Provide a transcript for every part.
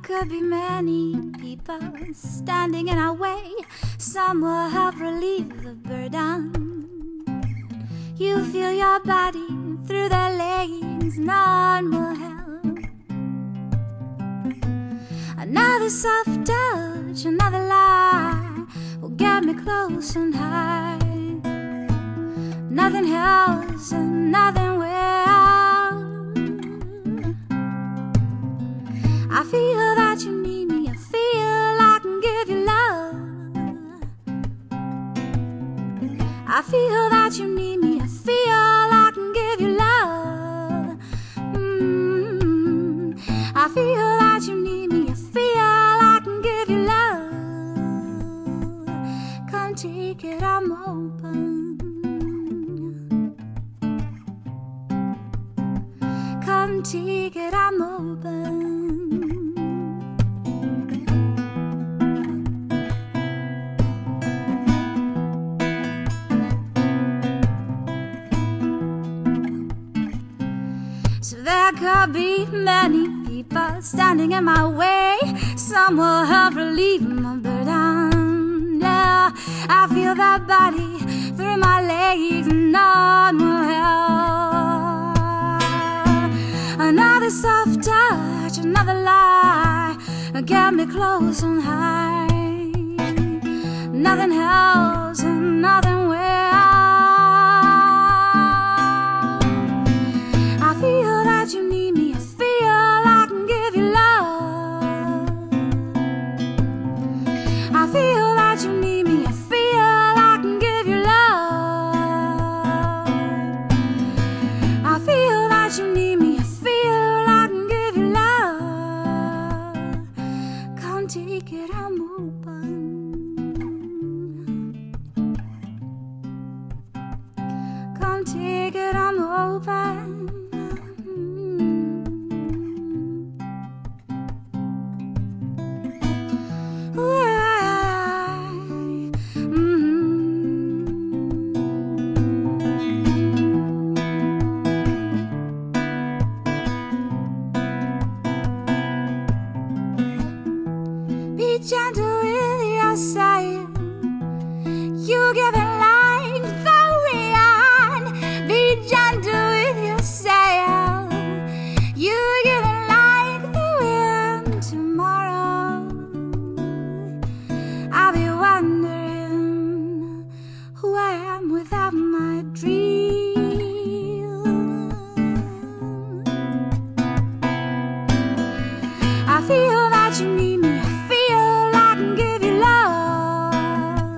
could be many people standing in our way. Some will help relieve the burden. You feel your body through their legs, none will help. Another soft touch, another lie will get me close and high. Nothing else and nothing will. I feel that you need me, I feel I can give you love. I feel that you need me, I feel I can give you love. I feel that you need me, I feel I can give you love. Come take it, I'm open. Come take it, I'm open. So there could be many people standing in my way. Some will help relieve my burden. Yeah, I feel that body through my legs, and none will help. Another soft touch, another lie, get me close and high. Nothing else and nothing will. I feel that you need me, I feel I can give you love. I feel that you need me, I feel I can give you love. I feel that you need me, I feel I can give you love. Come take it, I'm open. Come take it, I'm open. Be gentle with yourself. You give it like the wind. Be gentle with yourself. You give it like the wind. Tomorrow I'll be wondering who I am without my dream. I feel that you need me, I feel I can give you love.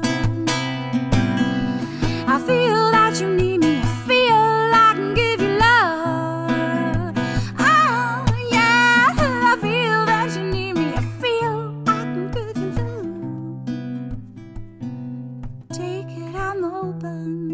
I feel that you need me, I feel I can give you love. Oh yeah, I feel that you need me, I feel I can give you love. Take it, I'm open.